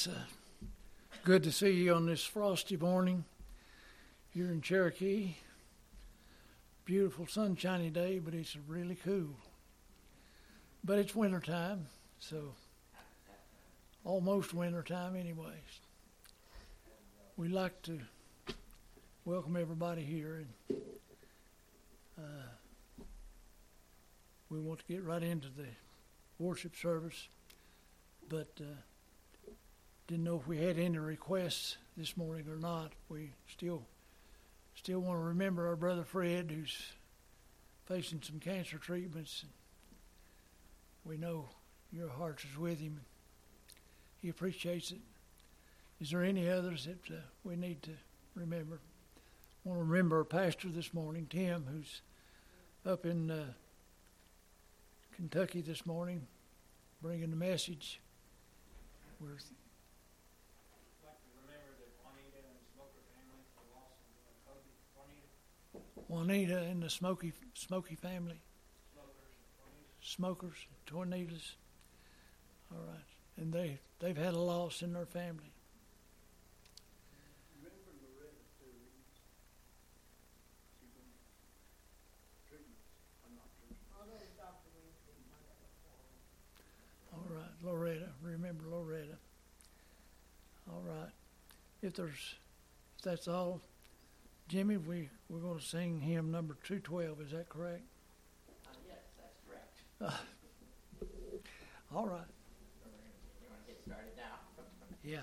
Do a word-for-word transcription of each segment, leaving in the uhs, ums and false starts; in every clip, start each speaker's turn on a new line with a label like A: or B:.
A: It's uh, good to see you on this frosty morning here in Cherokee. Beautiful sunshiny day, but it's really cool. But it's winter time, so almost winter time anyways. We'd like to welcome everybody here, and uh, we want to get right into the worship service, but uh, didn't know if we had any requests this morning or not. We still still want to remember our brother Fred, who's facing some cancer treatments. We know your heart is with him. He appreciates it. Is there any others that uh, we need to remember? I want to remember our pastor this morning, Tim, who's up in uh, Kentucky this morning, bringing the message. We're Juanita and the Smoky Smoky family. Smokers, tornadoes. All right. And they, they've had a loss in their family. All right, Loretta. Remember Loretta. All right. If there's, if that's all, Jimmy, we, we're going to sing hymn number two twelve. Is that correct?
B: Uh, yes, that's correct.
A: Uh, all right.
B: You want to get started now?
A: Yeah.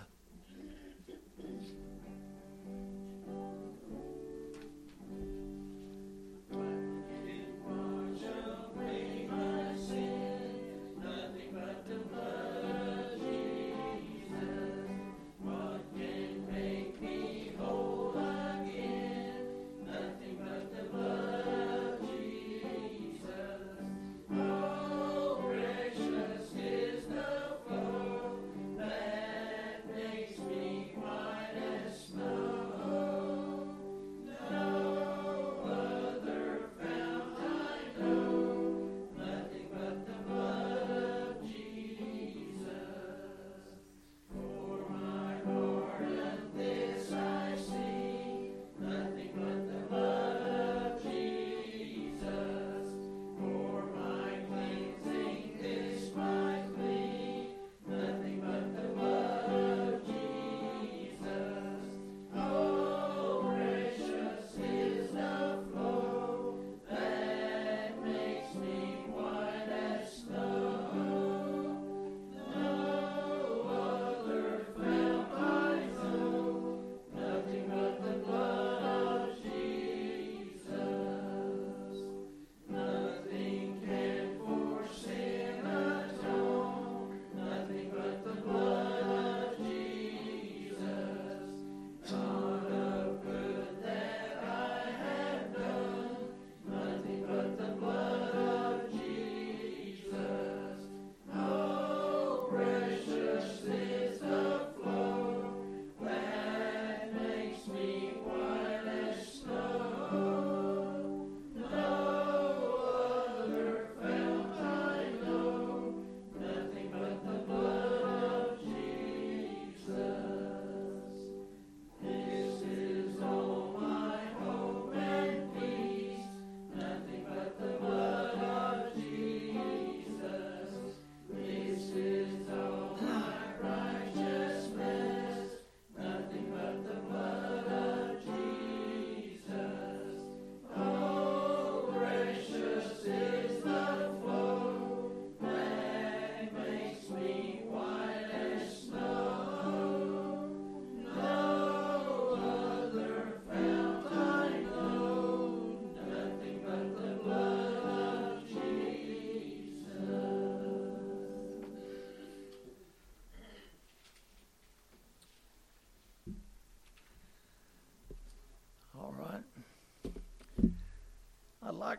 A: I'd like,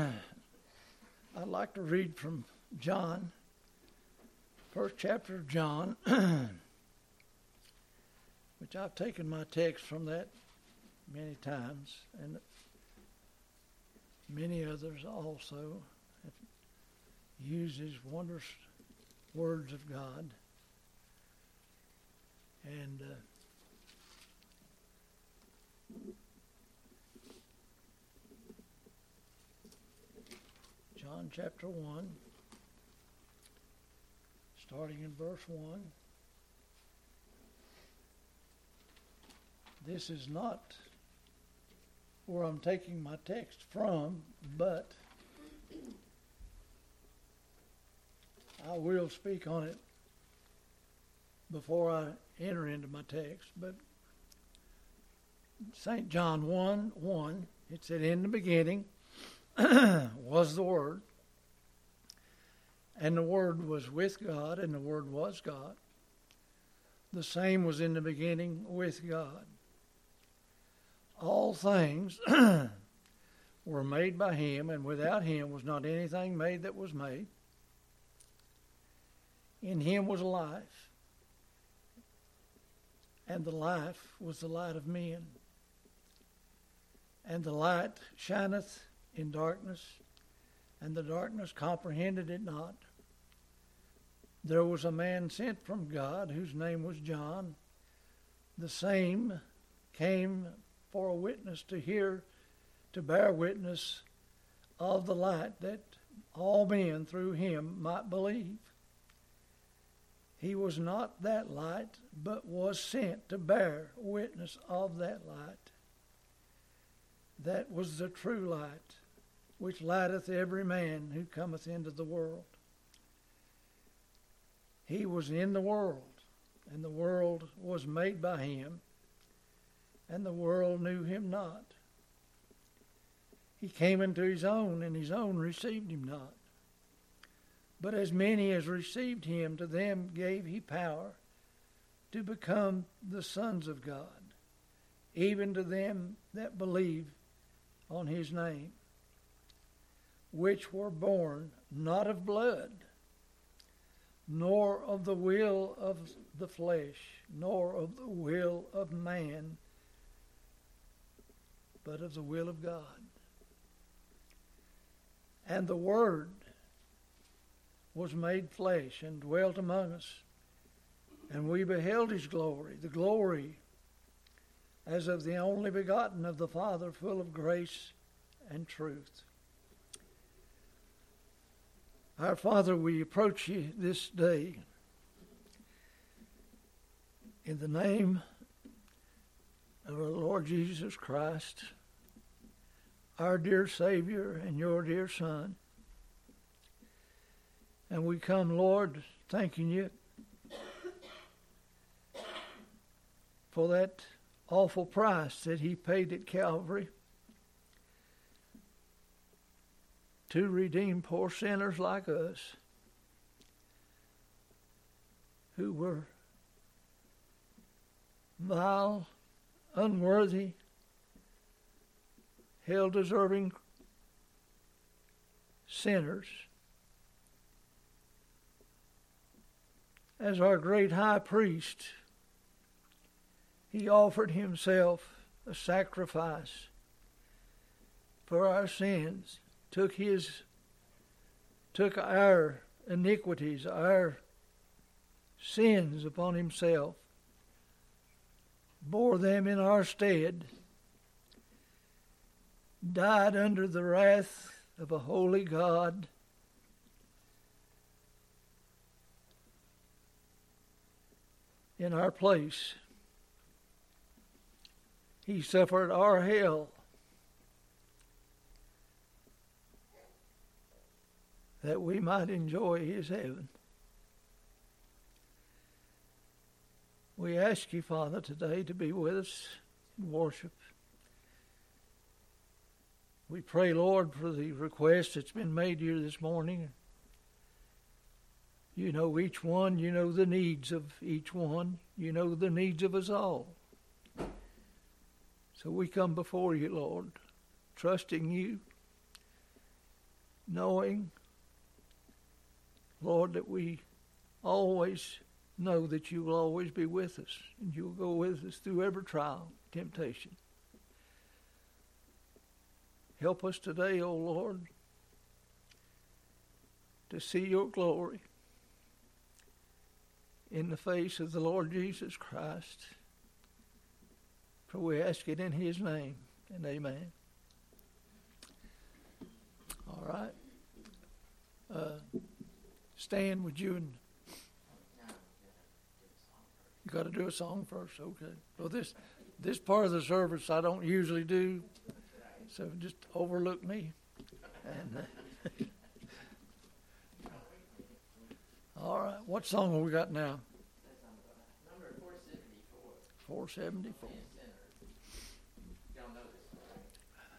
A: I'd like to read from John, first chapter of John, which I've taken my text from that many times, and many others also have used these wondrous words of God. And uh, John chapter one, starting in verse one. This is not where I'm taking my text from, but I will speak on it before I enter into my text. But Saint John one one, it said, "In the beginning was the Word, and the Word was with God, and the Word was God. The same was in the beginning with God. All things were made by Him, and without Him was not anything made that was made. In Him was life, and the life was the light of men. And the light shineth in darkness, and the darkness comprehended it not. There was a man sent from God, whose name was John. The same came for a witness to hear, to bear witness of the light, that all men through him might believe. He was not that light, but was sent to bear witness of that light. That was the true light, which lighteth every man who cometh into the world. He was in the world, and the world was made by him, and the world knew him not. He came into his own, and his own received him not. But as many as received him, to them gave he power to become the sons of God, even to them that believe on his name, which were born not of blood, nor of the will of the flesh, nor of the will of man, but of the will of God. And the Word was made flesh and dwelt among us, and we beheld his glory, the glory as of the only begotten of the Father, full of grace and truth." Our Father, we approach you this day in the name of our Lord Jesus Christ, our dear Savior and your dear Son. And we come, Lord, thanking you for that awful price that he paid at Calvary to redeem poor sinners like us, who were vile, unworthy, hell-deserving sinners. As our great high priest, he offered himself a sacrifice for our sins, took his, took our iniquities, our sins upon himself, bore them in our stead, died under the wrath of a holy God, in our place. He suffered our hell, that we might enjoy his heaven. We ask you, Father, today to be with us in worship. We pray, Lord, for the request that's been made here this morning. You know each one. You know the needs of each one. You know the needs of us all. So we come before you, Lord, trusting you, knowing, Lord, that we always know that you will always be with us, and you will go with us through every trial, temptation. Help us today, O Lord, to see your glory, in the face of the Lord Jesus Christ. For we ask it in His name, and amen. All right. Uh, Stan, would you and you got to do a song first, okay? Well, this this part of the service I don't usually do, so just overlook me. And uh, all right, what song have we got now?
B: Number four seventy-four.
A: Four seventy-four.
B: Y'all know this one, right?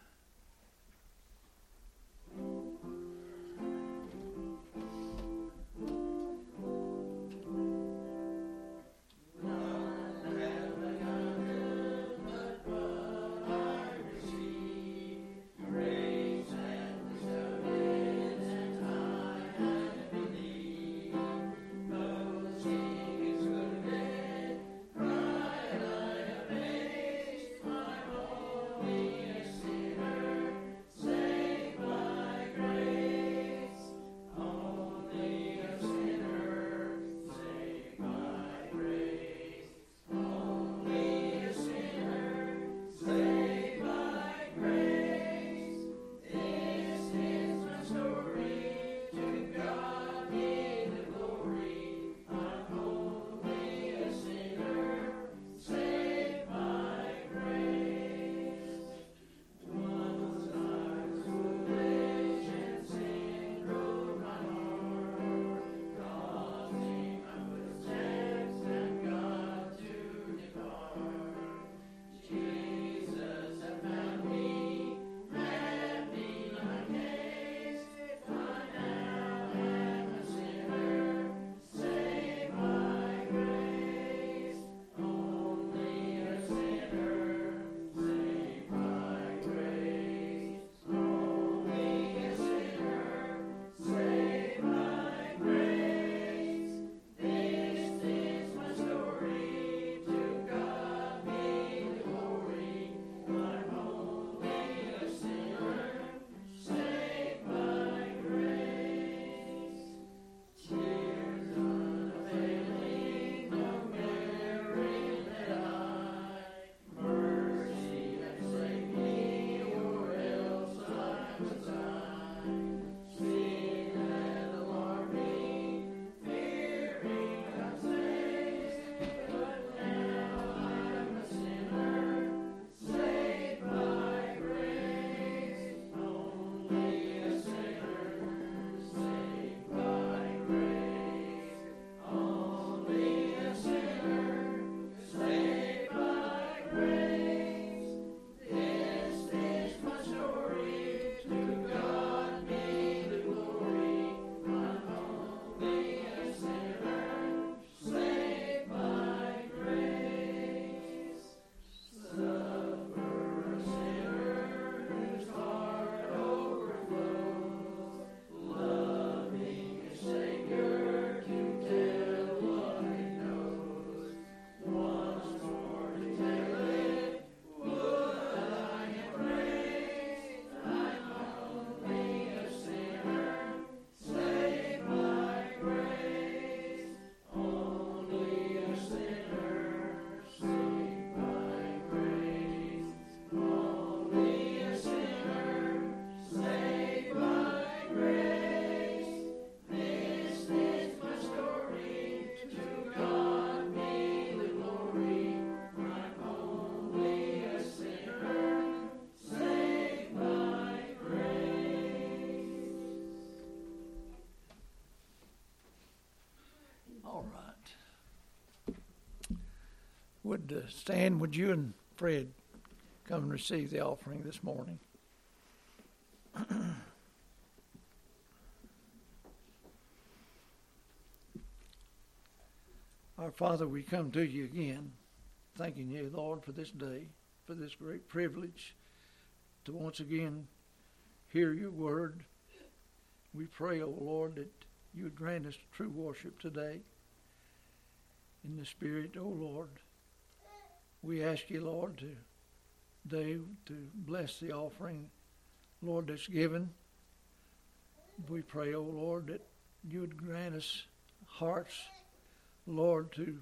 A: Would uh, Stan, would you and Fred come and receive the offering this morning? Our Father, we come to you again, thanking you, Lord, for this day, for this great privilege to once again hear your word. We pray, O Lord, that you would grant us true worship today in the Spirit, O Lord. We ask you, Lord, to today to bless the offering, Lord, that's given. We pray, O Lord, that you would grant us hearts, Lord, to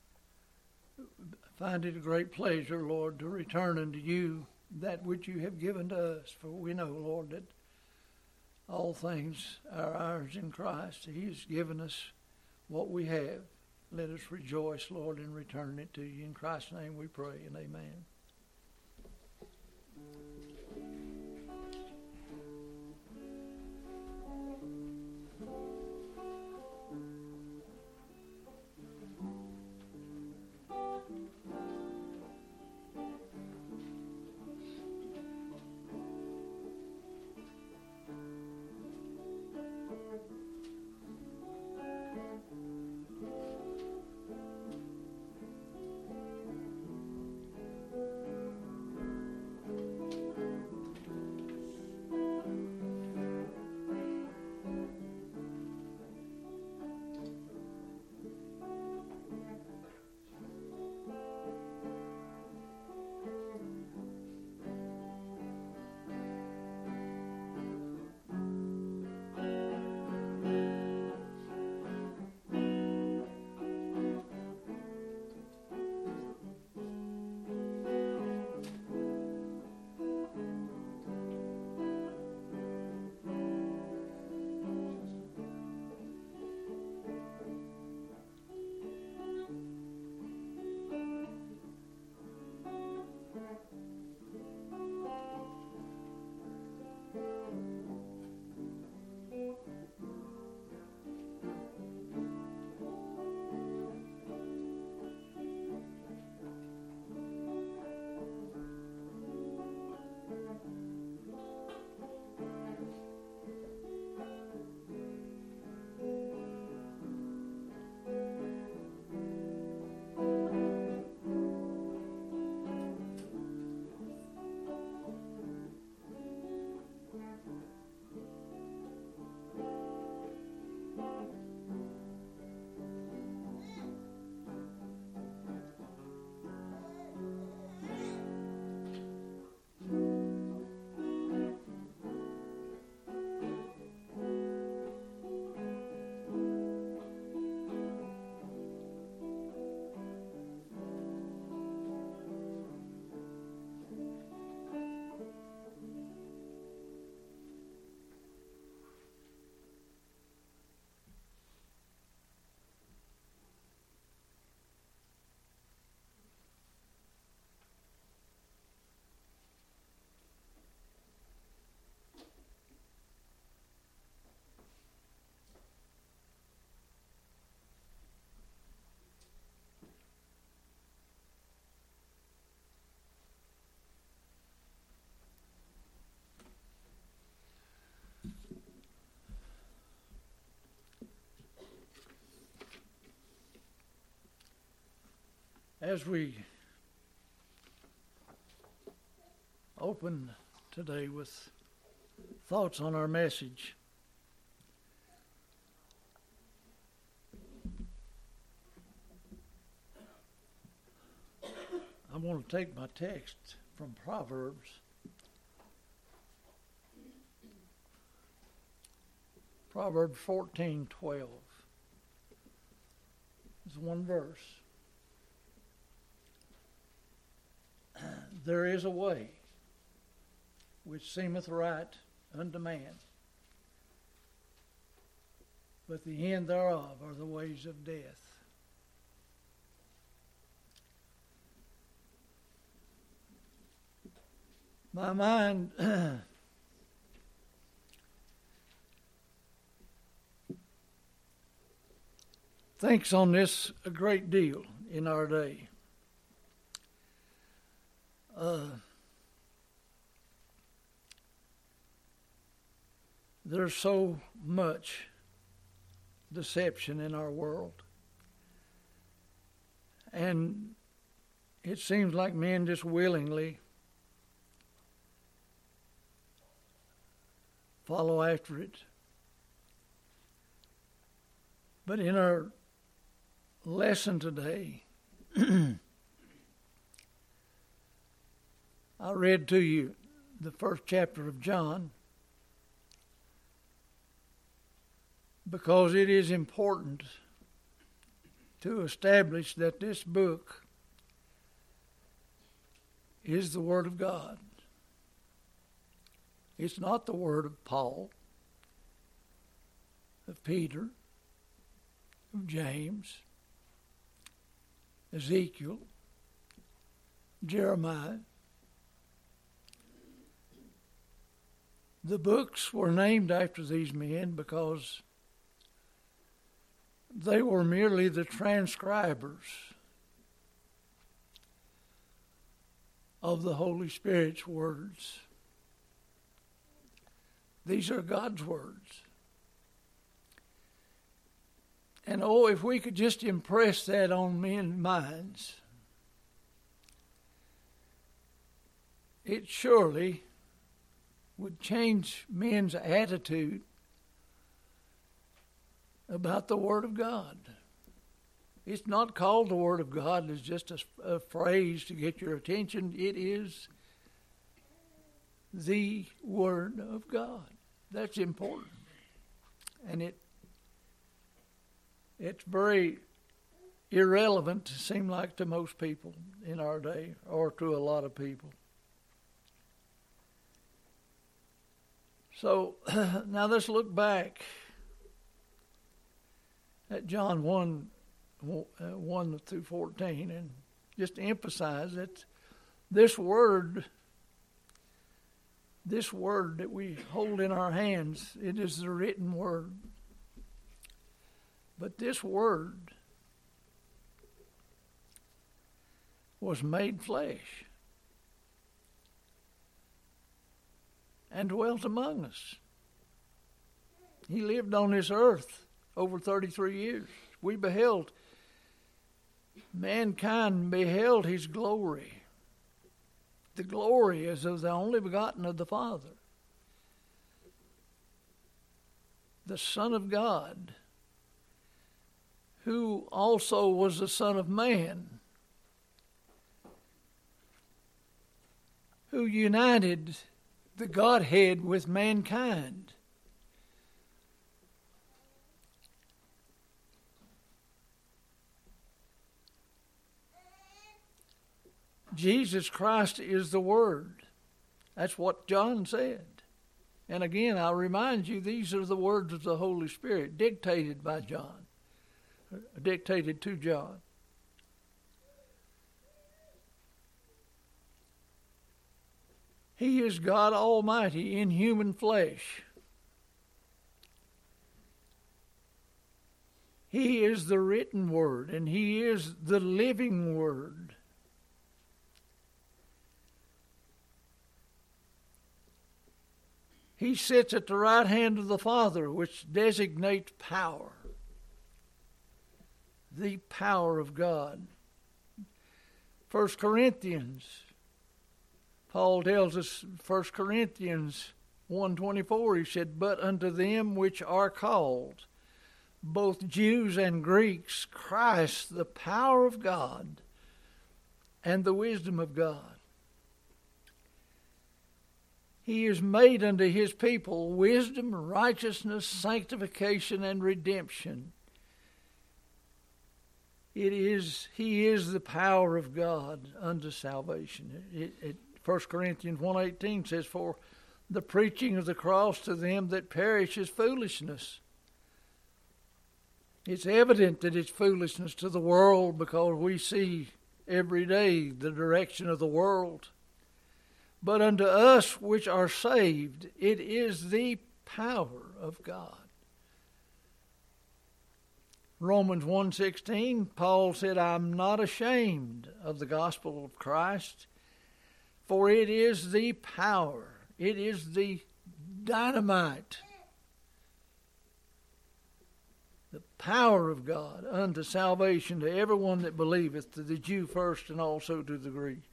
A: find it a great pleasure, Lord, to return unto you that which you have given to us. For we know, Lord, that all things are ours in Christ. He has given us what we have. Let us rejoice, Lord, in returning it to you. In Christ's name we pray, and amen. As we open today with thoughts on our message, I want to take my text from Proverbs. Proverbs fourteen twelve. It's one verse. There is a way which seemeth right unto man, but the end thereof are the ways of death. My mind thinks on this a great deal in our day. Uh, there's so much deception in our world. And it seems like men just willingly follow after it. But in our lesson today, I read to you the first chapter of John because it is important to establish that this book is the Word of God. It's not the word of Paul, of Peter, of James, Ezekiel, Jeremiah. The books were named after these men because they were merely the transcribers of the Holy Spirit's words. These are God's words. And oh, if we could just impress that on men's minds, it surely would change men's attitude about the Word of God. It's not called the Word of God as just a, a phrase to get your attention. It is the Word of God. That's important. And it it's very irrelevant, to seem like, to most people in our day, or to a lot of people. So now let's look back at John one, one through fourteen, and just emphasize that this word, this word that we hold in our hands, it is the written word. But this word was made flesh and dwelt among us. He lived on this earth over thirty-three years. We beheld, mankind beheld his glory. The glory is of the only begotten of the Father, the Son of God, who also was the Son of Man, who united the Godhead with mankind. Jesus Christ is the Word. That's what John said. And again, I remind you, these are the words of the Holy Spirit, dictated by John, dictated to John. He is God Almighty in human flesh. He is the written Word, and He is the living Word. He sits at the right hand of the Father, which designates power. The power of God. First Corinthians, Paul tells us, First Corinthians one twenty-four, he said, "But unto them which are called, both Jews and Greeks, Christ, the power of God and the wisdom of God." He is made unto His people wisdom, righteousness, sanctification, and redemption. It is, He is the power of God unto salvation. It, it, First Corinthians one eighteen says, "For the preaching of the cross to them that perish is foolishness." It's evident that it's foolishness to the world because we see every day the direction of the world. But unto us which are saved, it is the power of God. Romans one sixteen, Paul said, "I'm not ashamed of the gospel of Christ, for it is the power." It is the dynamite, the power of God unto salvation to everyone that believeth, to the Jew first and also to the Greek.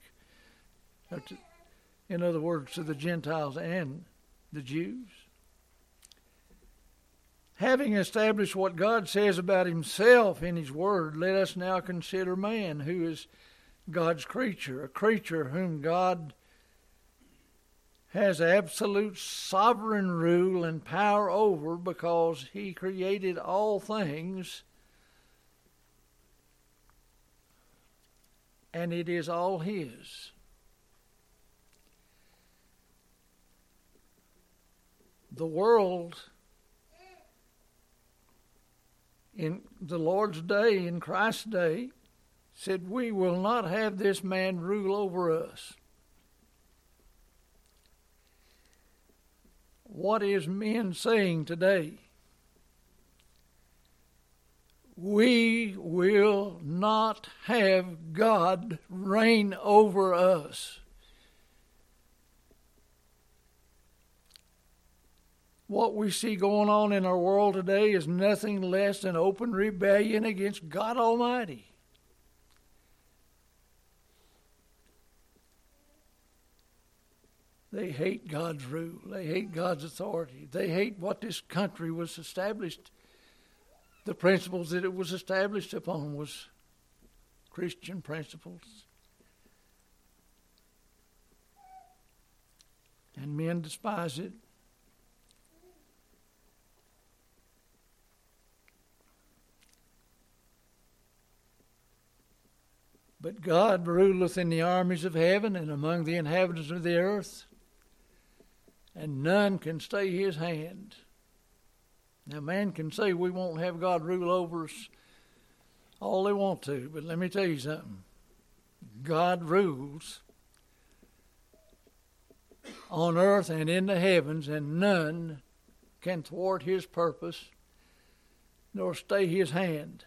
A: In other words, to the Gentiles and the Jews. Having established what God says about Himself in His Word, let us now consider man, who is God's creature, a creature whom God has absolute sovereign rule and power over because He created all things and it is all His. The world in the Lord's day, in Christ's day, said, we will not have this man rule over us. What is men saying today? We will not have God reign over us. What we see going on in our world today is nothing less than open rebellion against God Almighty. They hate God's rule. They hate God's authority. They hate what this country was established. The principles that it was established upon was Christian principles. And men despise it. But God ruleth in the armies of heaven and among the inhabitants of the earth, and none can stay His hand. Now, man can say we won't have God rule over us all they want to, but let me tell you something. God rules on earth and in the heavens, and none can thwart His purpose nor stay His hand.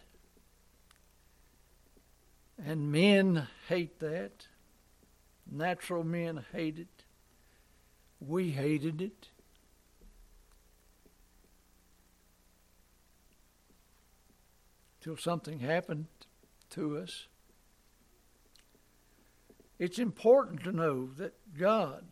A: And men hate that. Natural men hate it. We hated it. Till something happened to us. It's important to know that God,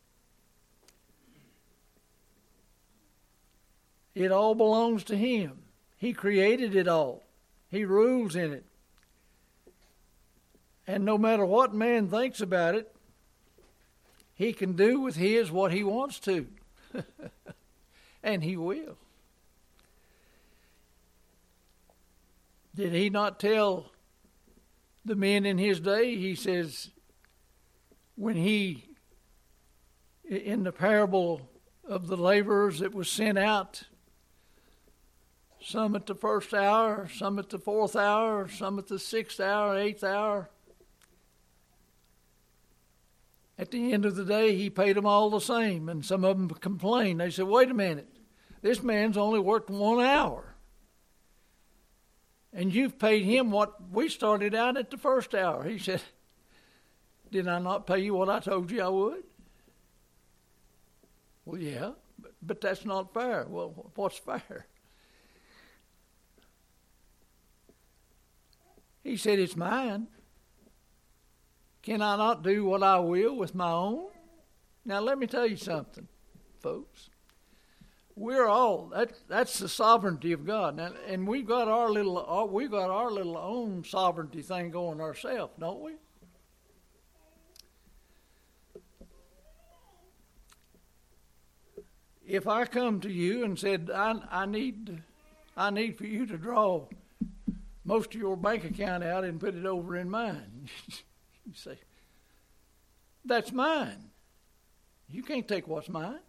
A: it all belongs to Him. He created it all. He rules in it. And no matter what man thinks about it, he can do with his what he wants to. And he will. Did He not tell the men in His day? He says, when He, in the parable of the laborers that was sent out, some at the first hour, some at the fourth hour, some at the sixth hour, eighth hour, at the end of the day, He paid them all the same. And some of them complained. They said, wait a minute. This man's only worked one hour. And you've paid him what we started out at the first hour. He said, did I not pay you what I told you I would? Well, yeah, but, but that's not fair. Well, what's fair? He said, it's mine. Can I not do what I will with my own? Now, let me tell you something, folks. We're all, that, that's the sovereignty of God. Now, and we've got our little, we've got our little own sovereignty thing going ourselves, don't we? If I come to you and said, I, I need, I need for you to draw most of your bank account out and put it over in mine. You say, that's mine. You can't take what's mine.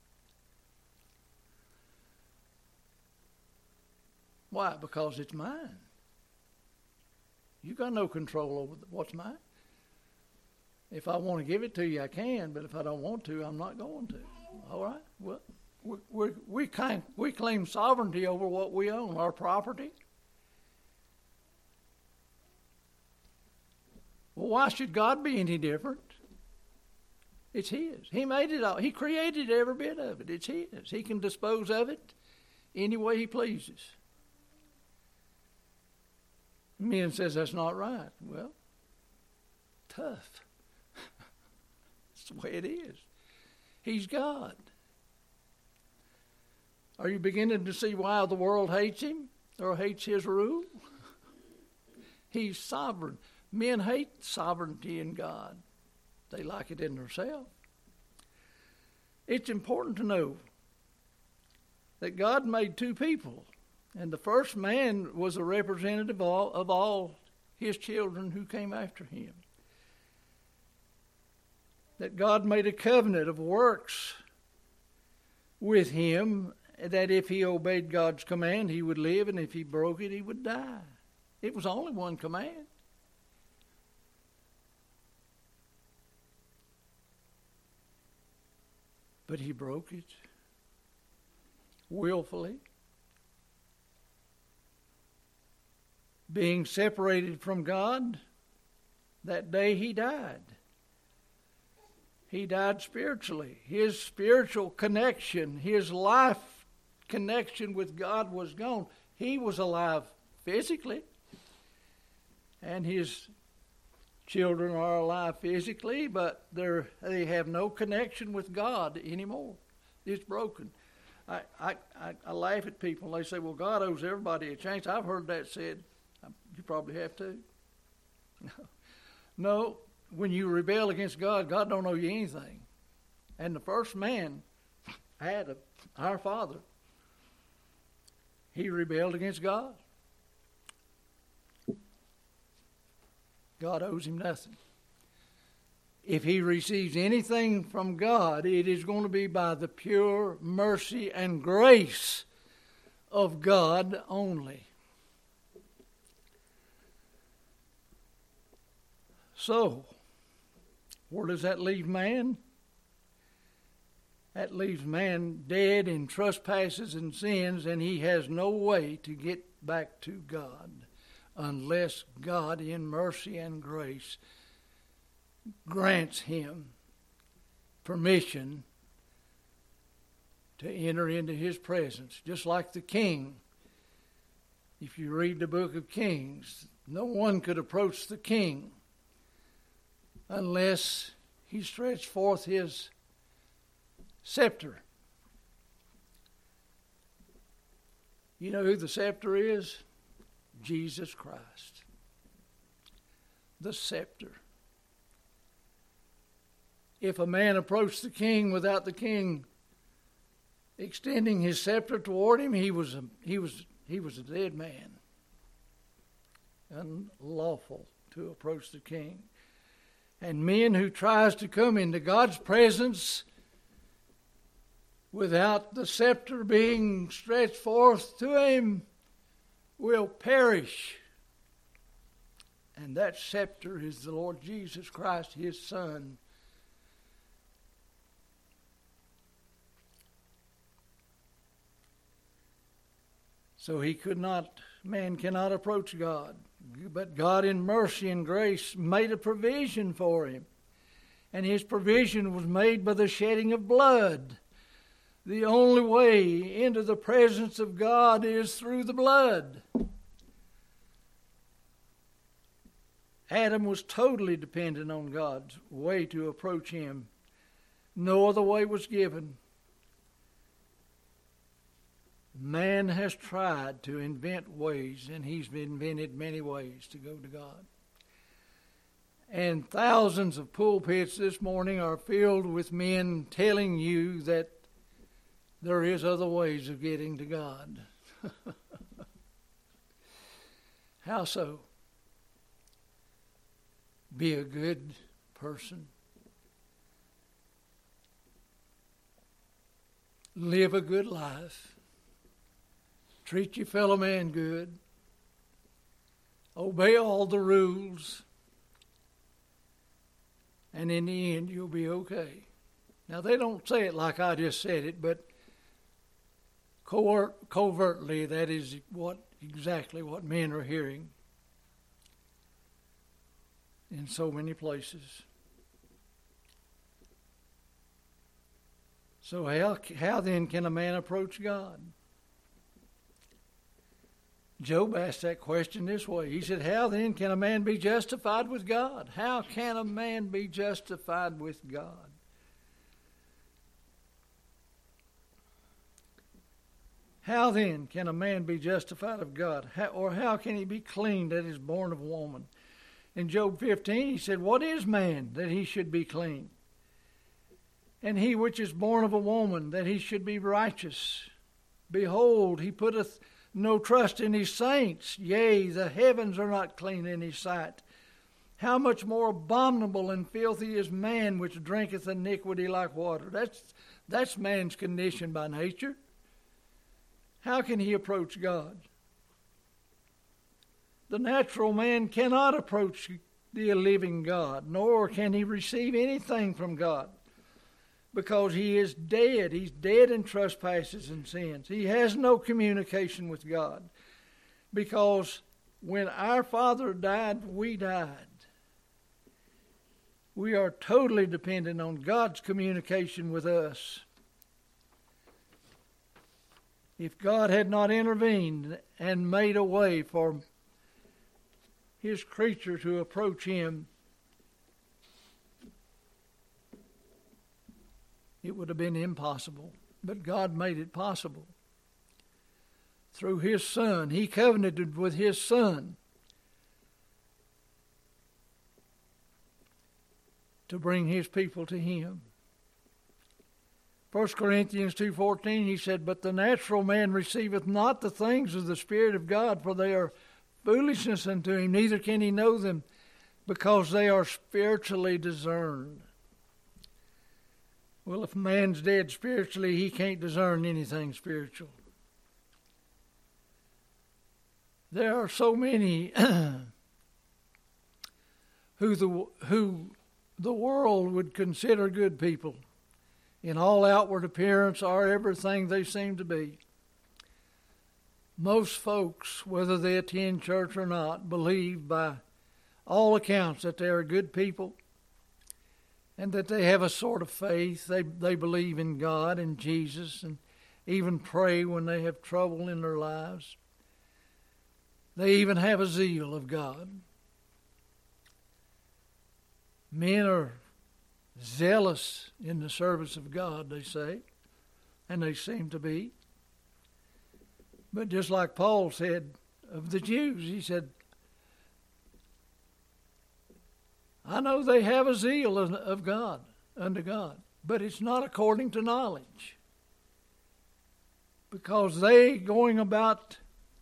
A: Why? Because it's mine. You got no control over what's mine. If I want to give it to you, I can, but if I don't want to, I'm not going to. All right? Well, we we we claim, we claim sovereignty over what we own, our property. Well, why should God be any different? It's His. He made it all. He created every bit of it. It's His. He can dispose of it any way He pleases. Men says that's not right. Well, tough. That's the way it is. He's God. Are you beginning to see why the world hates Him or hates His rule? He's sovereign. Men hate sovereignty in God. They like it in themselves. It's important to know that God made two people. And the first man was a representative of all, of all his children who came after him. That God made a covenant of works with him, that if he obeyed God's command, he would live, and if he broke it, he would die. It was only one command. But he broke it willfully. Being separated from God, that day he died. He died spiritually. His spiritual connection, his life connection with God was gone. He was alive physically, and his children are alive physically, but they're, they have no connection with God anymore. It's broken. I, I, I, I laugh at people. They say, well, God owes everybody a chance. I've heard that said. You probably have too. No, when you rebel against God, God don't owe you anything. And the first man, Adam, our father, he rebelled against God. God owes him nothing. If he receives anything from God, it is going to be by the pure mercy and grace of God only. So, where does that leave man? That leaves man dead in trespasses and sins, and he has no way to get back to God unless God, in mercy and grace, grants him permission to enter into his presence. Just like the king. If you read the book of Kings, no one could approach the king unless he stretched forth his scepter. You know who the scepter is? Jesus Christ. The scepter. If a man approached the king without the king extending his scepter toward him, he was a, he was he was a dead man. Unlawful to approach the king. And men who tries to come into God's presence without the scepter being stretched forth to him will perish. And that scepter is the Lord Jesus Christ, his Son. So he could not, man cannot approach God. But God in mercy and grace made a provision for him. And his provision was made by the shedding of blood. The only way into the presence of God is through the blood. Adam was totally dependent on God's way to approach him. No other way was given. Man has tried to invent ways, and he's invented many ways to go to God. And thousands of pulpits this morning are filled with men telling you that there is other ways of getting to God. How so? Be a good person. Live a good life. Treat your fellow man good. Obey all the rules. And in the end, you'll be okay. Now, they don't say it like I just said it, but covert, covertly, that is what exactly what men are hearing in so many places. So how, how then can a man approach God? Job asked that question this way. He said, how then can a man be justified with God? How can a man be justified with God? How then can a man be justified of God? How, or how can he be clean that is born of woman? In Job fifteen, he said, what is man that he should be clean? And he which is born of a woman, that he should be righteous. Behold, he putteth no trust in his saints. Yea, the heavens are not clean in his sight. How much more abominable and filthy is man which drinketh iniquity like water. That's, that's man's condition by nature. How can he approach God? The natural man cannot approach the living God, nor can he receive anything from God, because he is dead. He's dead in trespasses and sins. He has no communication with God, because when our Father died, we died. We are totally dependent on God's communication with us. If God had not intervened and made a way for his creature to approach him, it would have been impossible. But God made it possible. Through his Son, he covenanted with his Son to bring his people to him. First Corinthians two fourteen, he said, But the natural man receiveth not the things of the Spirit of God, for they are foolishness unto him, neither can he know them, because they are spiritually discerned. Well, if a man's dead spiritually, he can't discern anything spiritual. There are so many who the who the world would consider good people. In all outward appearance are everything they seem to be. Most folks, whether they attend church or not, believe by all accounts that they are good people and that they have a sort of faith. They, they believe in God and Jesus and even pray when they have trouble in their lives. They even have a zeal of God. Men are zealous in the service of God, they say, and they seem to be. But just like Paul said of the Jews, he said, I know they have a zeal of God, unto God, but it's not according to knowledge. Because they going about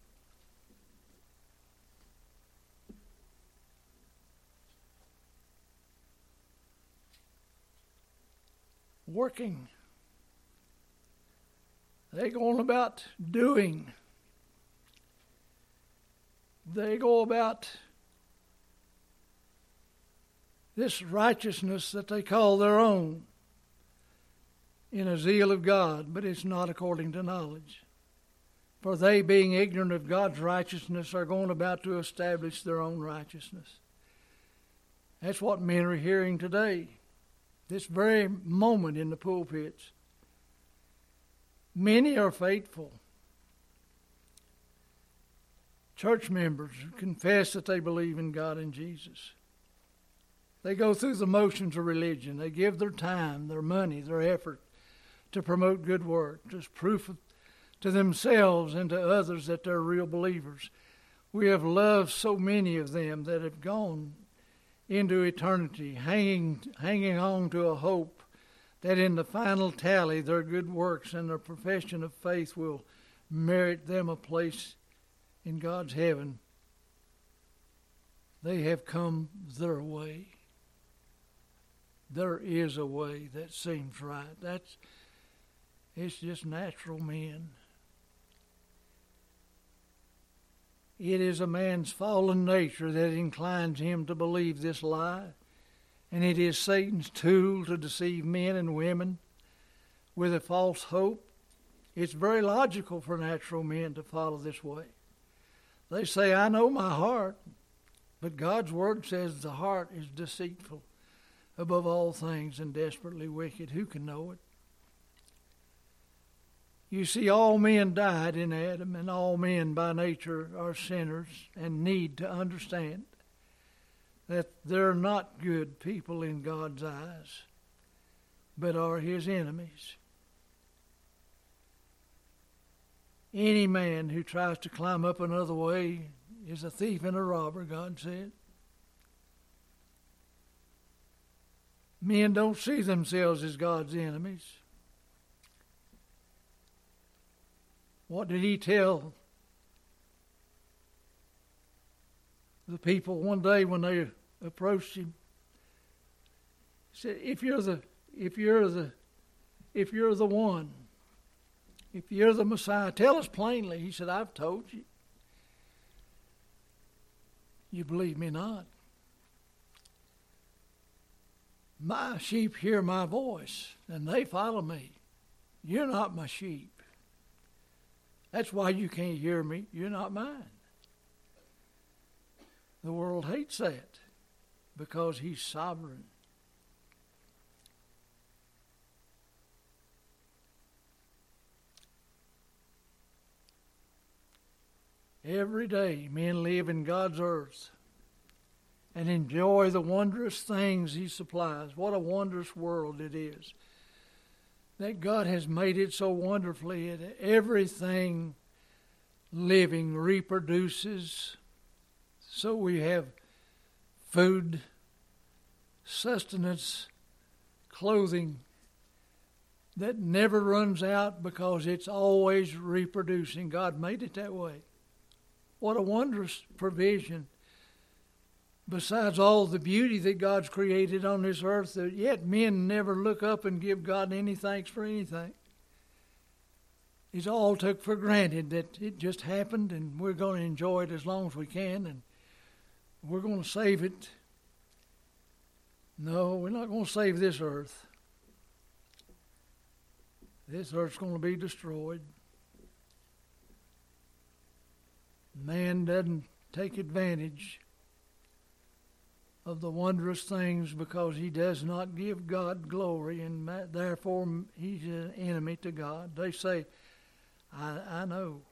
A: working. They go on about doing. They go about this righteousness that they call their own in a zeal of God, but it's not according to knowledge. For they, being ignorant of God's righteousness, are going about to establish their own righteousness. That's what men are hearing today, this very moment in the pulpits. Many are faithful church members who confess that they believe in God and Jesus. They go through the motions of religion. They give their time, their money, their effort to promote good work, as proof of, to themselves and to others that they're real believers. We have loved so many of them that have gone into eternity, hanging, hanging on to a hope that in the final tally their good works and their profession of faith will merit them a place in God's heaven. They have come their way. There is a way that seems right. That's it's just natural men. It is a man's fallen nature that inclines him to believe this lie, and it is Satan's tool to deceive men and women with a false hope. It's very logical for natural men to follow this way. They say, I know my heart, but God's word says the heart is deceitful above all things and desperately wicked. Who can know it? You see, all men died in Adam, and all men by nature are sinners and need to understand that they're not good people in God's eyes, but are his enemies. Any man who tries to climb up another way is a thief and a robber, God said. Men don't see themselves as God's enemies. What did he tell the people one day when they approached him. He said, if you're the if you're the if you're the one, if you're the Messiah, tell us plainly. He said, I've told you. You believe me not. My sheep hear my voice, and they follow me. You're not my sheep. That's why you can't hear me. You're not mine. The world hates that because he's sovereign. Every day men live in God's earth and enjoy the wondrous things he supplies. What a wondrous world it is. That God has made it so wonderfully that everything living reproduces. So we have food, sustenance, clothing that never runs out because it's always reproducing. God made it that way. What a wondrous provision. Besides all the beauty that God's created on this earth, that yet men never look up and give God any thanks for anything. It's all took for granted that it just happened and we're going to enjoy it as long as we can and we're going to save it. No, we're not going to save this earth. This earth's going to be destroyed. Man doesn't take advantage of the wondrous things because he does not give God glory, and therefore he's an enemy to God. They say, I, I know.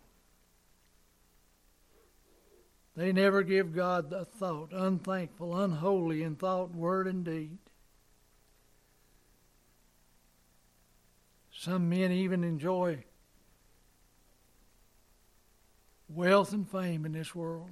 A: They never give God a thought, unthankful, unholy in thought, word, and deed. Some men even enjoy wealth and fame in this world.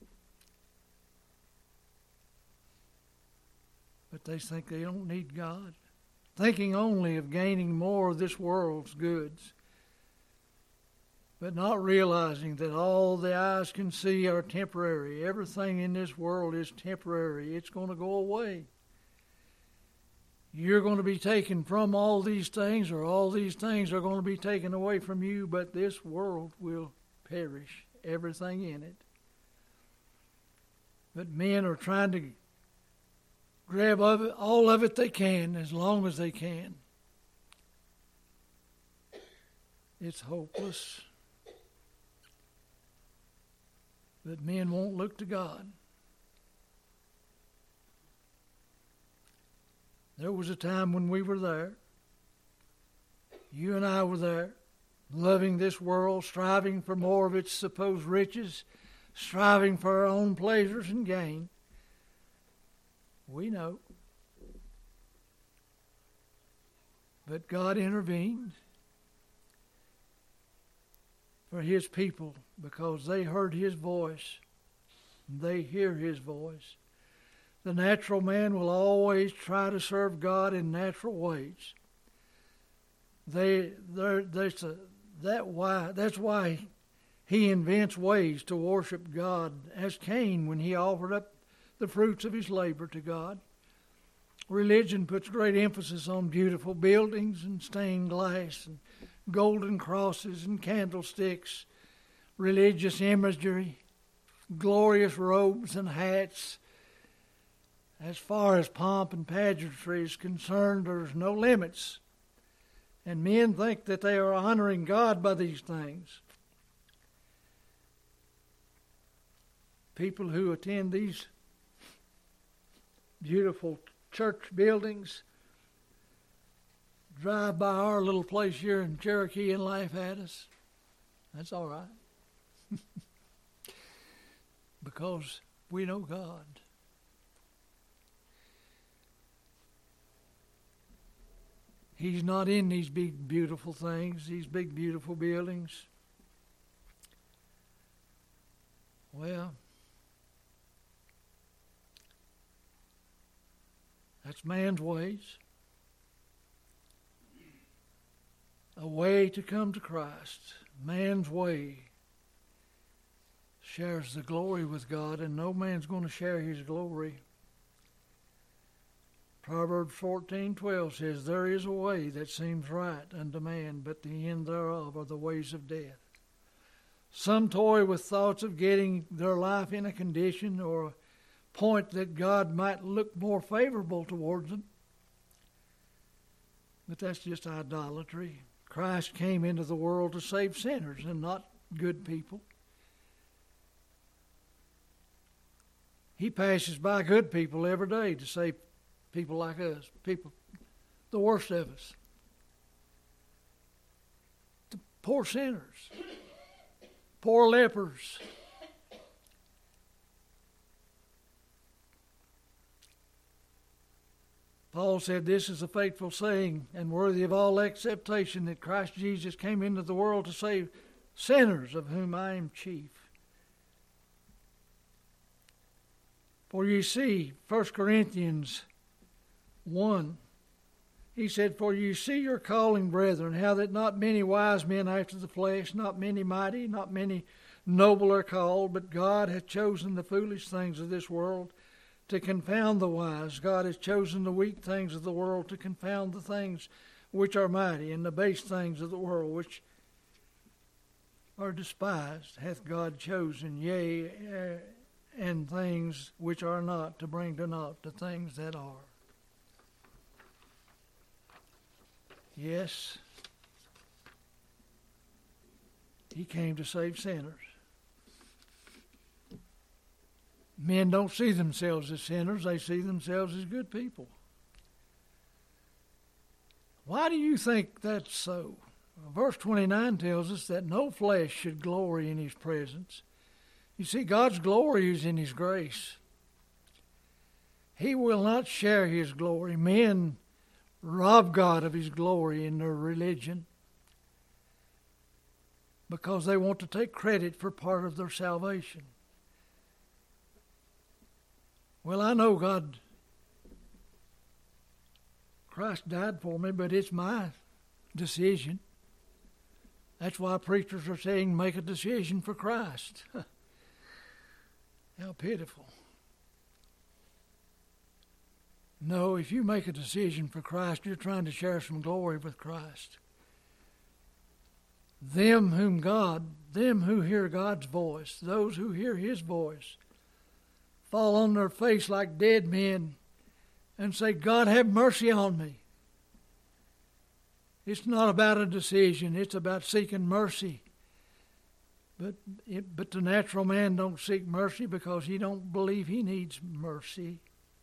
A: But they think they don't need God. Thinking only of gaining more of this world's goods. But not realizing that all the eyes can see are temporary. Everything in this world is temporary. It's going to go away. You're going to be taken from all these things, or all these things are going to be taken away from you, but this world will perish, everything in it. But men are trying to grab of it, all of it they can, as long as they can. It's hopeless. But men won't look to God. There was a time when we were there. You and I were there, loving this world, striving for more of its supposed riches, striving for our own pleasures and gain. We know. But God intervened for His people because they heard His voice. They hear His voice. The natural man will always try to serve God in natural ways. They, there's a, that why, that's why he invents ways to worship God, as Cain when he offered up the fruits of his labor to God. Religion puts great emphasis on beautiful buildings and stained glass and golden crosses and candlesticks, religious imagery, glorious robes and hats. As far as pomp and pageantry is concerned, there's no limits. And men think that they are honoring God by these things. People who attend these beautiful church buildings drive by our little place here in Cherokee and laugh at us. That's all right. Because we know God. He's not in these big, beautiful things, these big, beautiful buildings. Well, that's man's ways. A way to come to Christ. Man's way shares the glory with God, and no man's going to share his glory. Proverbs fourteen twelve says, "There is a way that seems right unto man, but the end thereof are the ways of death." Some toy with thoughts of getting their life in a condition or a point that God might look more favorable towards them. But that's just idolatry. Christ came into the world to save sinners and not good people. He passes by good people every day to save people like us, people, the worst of us, the poor sinners, poor lepers. Paul said, "This is a faithful saying and worthy of all acceptation, that Christ Jesus came into the world to save sinners, of whom I am chief." For you see, First Corinthians one, he said, "For you see your calling, brethren, how that not many wise men after the flesh, not many mighty, not many noble are called, but God hath chosen the foolish things of this world to confound the wise. God has chosen the weak things of the world to confound the things which are mighty, and the base things of the world which are despised hath God chosen, yea, uh, and things which are not, to bring to naught the things that are." Yes, he came to save sinners. Men don't see themselves as sinners, they see themselves as good people. Why do you think that's so? Well, verse twenty-nine tells us that no flesh should glory in his presence. You see, God's glory is in his grace. He will not share his glory. Men rob God of his glory in their religion because they want to take credit for part of their salvation. Well, I know God, Christ died for me, but it's my decision. That's why preachers are saying, make a decision for Christ. How pitiful. No, if you make a decision for Christ, you're trying to share some glory with Christ. Them whom God, them who hear God's voice, those who hear his voice, fall on their face like dead men and say, "God, have mercy on me." It's not about a decision. It's about seeking mercy. But it, but the natural man don't seek mercy because he don't believe he needs mercy.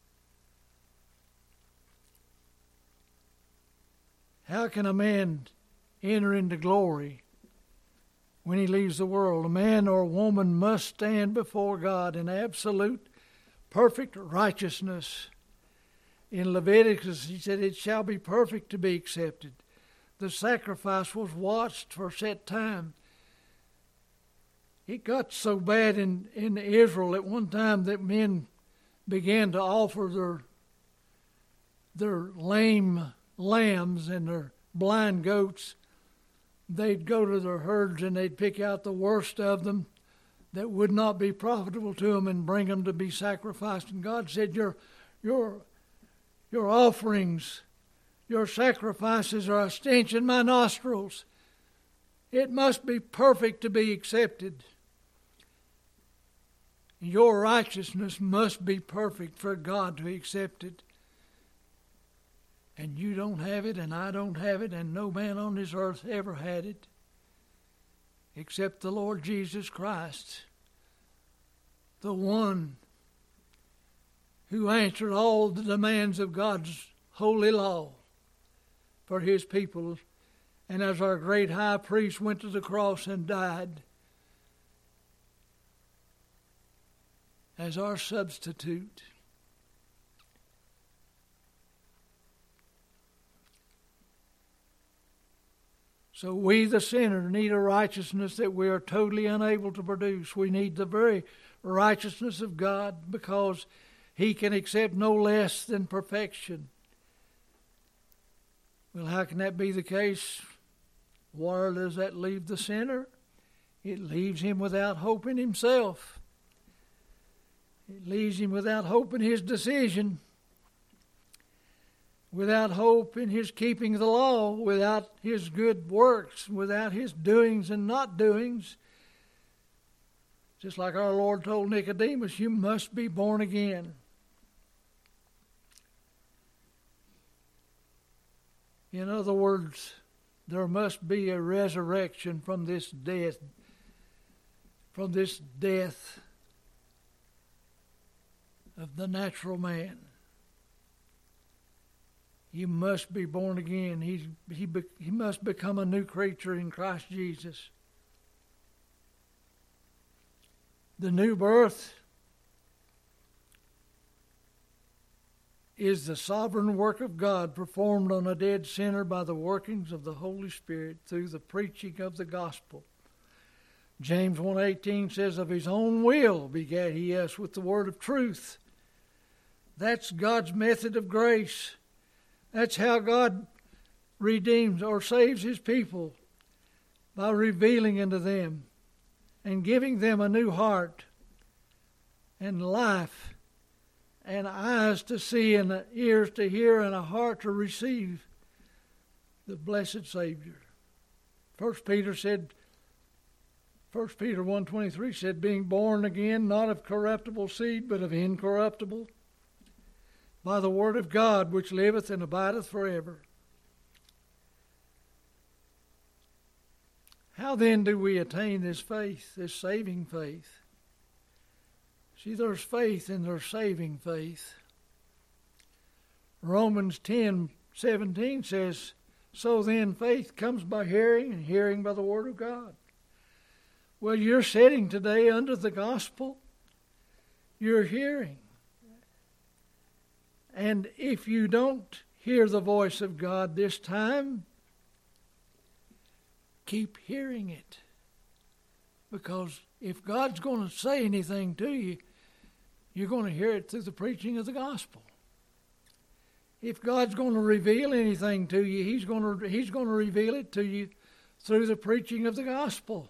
A: How can a man enter into glory when he leaves the world? A man or a woman must stand before God in absolute, perfect righteousness. In Leviticus, he said, "It shall be perfect to be accepted." The sacrifice was watched for a set time. It got so bad in, in Israel at one time that men began to offer their, their lame lambs and their blind goats. They'd go to their herds and they'd pick out the worst of them that would not be profitable to them and bring them to be sacrificed. And God said, your, your, your offerings, your sacrifices are a stench in my nostrils. It must be perfect to be accepted. Your righteousness must be perfect for God to accept it. And you don't have it, and I don't have it, and no man on this earth ever had it, except the Lord Jesus Christ, the one who answered all the demands of God's holy law for his people. And as our great high priest went to the cross and died as our substitute, so we, the sinner, need a righteousness that we are totally unable to produce. We need the very righteousness of God because he can accept no less than perfection. Well, how can that be the case? Where does that leave the sinner? It leaves him without hope in himself. It leaves him without hope in his decision, without hope in his keeping the law, without his good works, without his doings and not doings. Just like our Lord told Nicodemus, you must be born again. In other words, there must be a resurrection from this death, from this death of the natural man. You must be born again. He, he, he must become a new creature in Christ Jesus. The new birth is the sovereign work of God performed on a dead sinner by the workings of the Holy Spirit through the preaching of the gospel. James one eighteen says, of his own will begat he us with the word of truth. That's God's method of grace. That's how God redeems or saves his people, by revealing unto them and giving them a new heart and life and eyes to see and ears to hear and a heart to receive the blessed Savior. First Peter said, First Peter one twenty-three said, being born again, not of corruptible seed, but of incorruptible, by the word of God, which liveth and abideth forever. How then do we attain this faith, this saving faith? See, there's faith and there's saving faith. Romans ten seventeen says, so then faith comes by hearing, and hearing by the word of God. Well, you're sitting today under the gospel. You're hearing. And if you don't hear the voice of God this time, keep hearing it. Because if God's going to say anything to you, you're going to hear it through the preaching of the gospel. If God's going to reveal anything to you, He's going to, He's going to reveal it to you through the preaching of the gospel.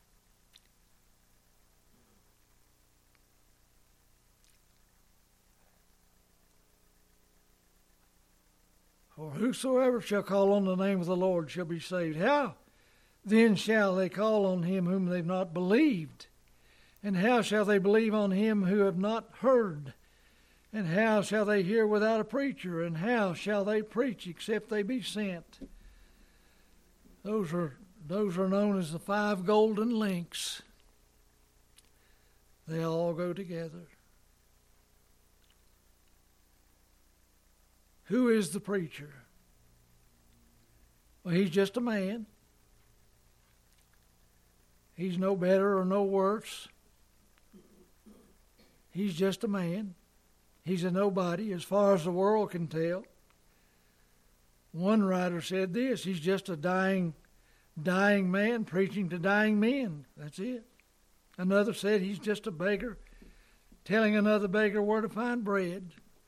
A: For whosoever shall call on the name of the Lord shall be saved. How then shall they call on him whom they've not believed? And how shall they believe on him who have not heard? And how shall they hear without a preacher? And how shall they preach except they be sent? Those are those are known as the five golden links. They all go together. Who is the preacher? Well, he's just a man. He's no better or no worse. He's just a man. He's a nobody as far as the world can tell. One writer said this, he's just a dying, dying man preaching to dying men. That's it. Another said he's just a beggar telling another beggar where to find bread.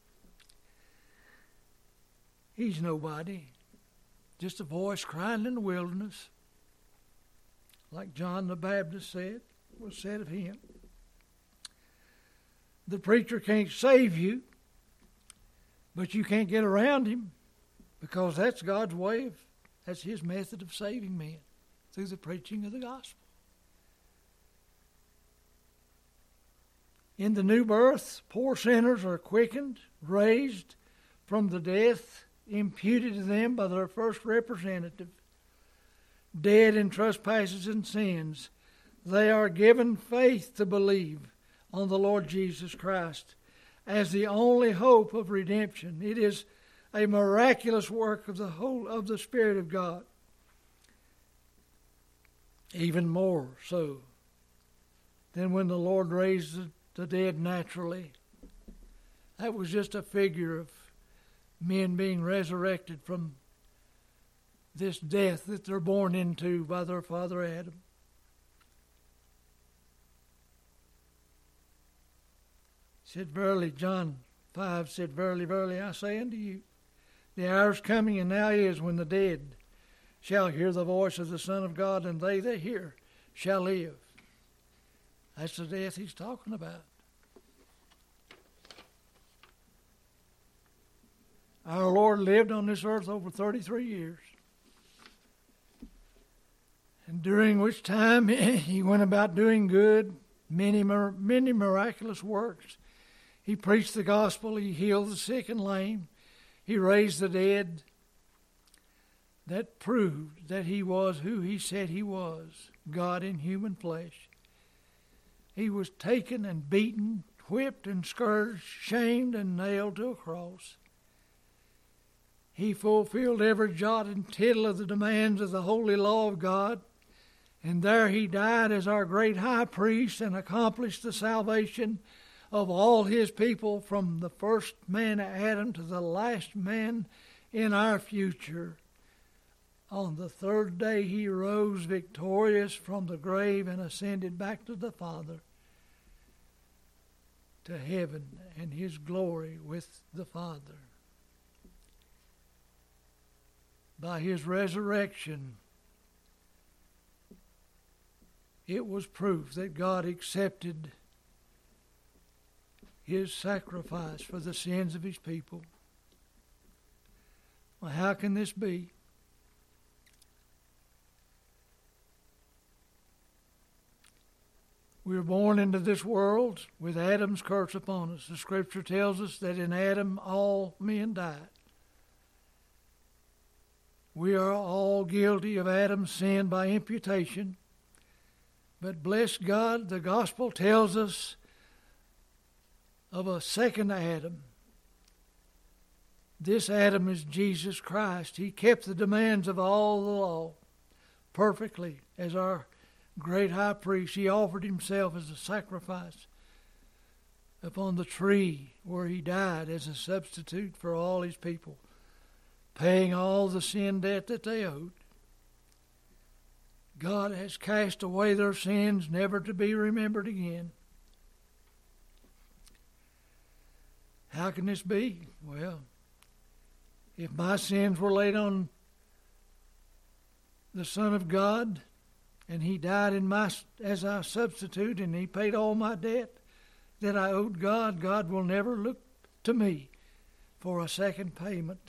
A: He's nobody. Just a voice crying in the wilderness. Like John the Baptist said, was said of him. The preacher can't save you, but you can't get around him, because that's God's way of, that's His method of saving men, through the preaching of the gospel. In the new birth, poor sinners are quickened, raised from the death imputed to them by their first representative. Dead in trespasses and sins, they are given faith to believe on the Lord Jesus Christ as the only hope of redemption. It is a miraculous work of the whole of the Spirit of God. Even more so than when the Lord raised the dead naturally. That was just a figure of men being resurrected from this death that they're born into by their father Adam. Said, verily, John five said, verily, verily, I say unto you, the hour is coming, and now is, when the dead shall hear the voice of the Son of God, and they that hear shall live. That's the death he's talking about. Our Lord lived on this earth over thirty-three years. And during which time he went about doing good, many, many miraculous works. He preached the gospel, he healed the sick and lame, he raised the dead. That proved that he was who he said he was, God in human flesh. He was taken and beaten, whipped and scourged, shamed and nailed to a cross. He fulfilled every jot and tittle of the demands of the holy law of God. And there he died as our great high priest and accomplished the salvation of all his people from the first man Adam to the last man in our future. On the third day he rose victorious from the grave and ascended back to the Father, to heaven and his glory with the Father. By his resurrection, it was proof that God accepted his sacrifice for the sins of his people. Well, how can this be? We were born into this world with Adam's curse upon us. The Scripture tells us that in Adam all men died. We are all guilty of Adam's sin by imputation. But bless God, the gospel tells us of a second Adam. This Adam is Jesus Christ. He kept the demands of all the law perfectly as our great high priest. He offered himself as a sacrifice upon the tree where he died as a substitute for all his people, paying all the sin debt that they owed. God has cast away their sins, never to be remembered again. How can this be? Well, if my sins were laid on the Son of God, and he died in my as our substitute, and he paid all my debt that I owed God, God will never look to me for a second payment.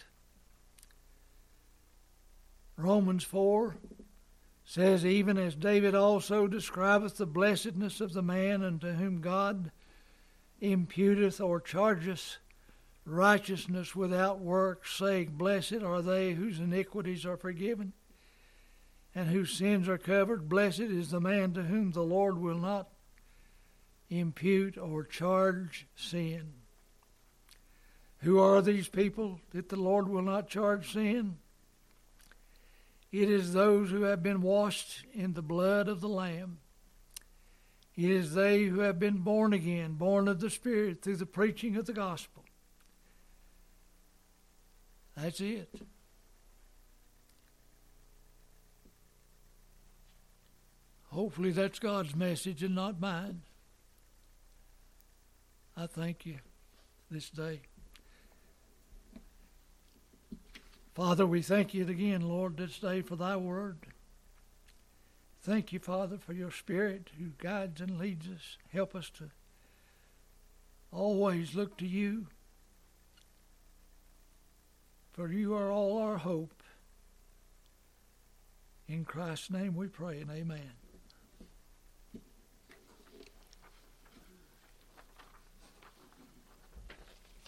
A: Romans four says, even as David also describeth the blessedness of the man unto whom God imputeth or chargeth righteousness without works, saying, blessed are they whose iniquities are forgiven and whose sins are covered. Blessed is the man to whom the Lord will not impute or charge sin. Who are these people that the Lord will not charge sin? It is those who have been washed in the blood of the Lamb. It is they who have been born again, born of the Spirit through the preaching of the gospel. That's it. Hopefully that's God's message and not mine. I thank you this day. Father, we thank you again, Lord, this day for thy word. Thank you, Father, for your Spirit who guides and leads us. Help us to always look to you, for you are all our hope. In Christ's name we pray, and amen.